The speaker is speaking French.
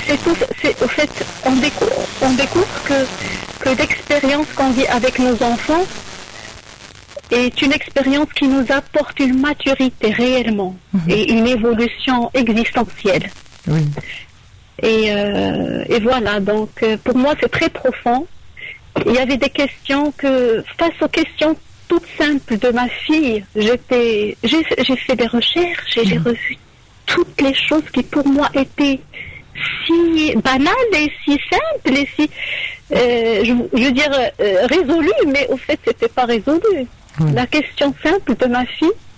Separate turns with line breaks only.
c'est tout. Au fait, on découvre que l'expérience qu'on vit avec nos enfants est une expérience qui nous apporte une maturité réellement et une évolution existentielle.
Oui.
Et voilà, donc pour moi c'est très profond. Il y avait des questions face aux questions toutes simples de ma fille, j'ai fait des recherches et j'ai revu toutes les choses qui pour moi étaient si banales et si simples et si, je veux dire, résolues, mais au fait c'était pas résolu. La question simple de ma fille,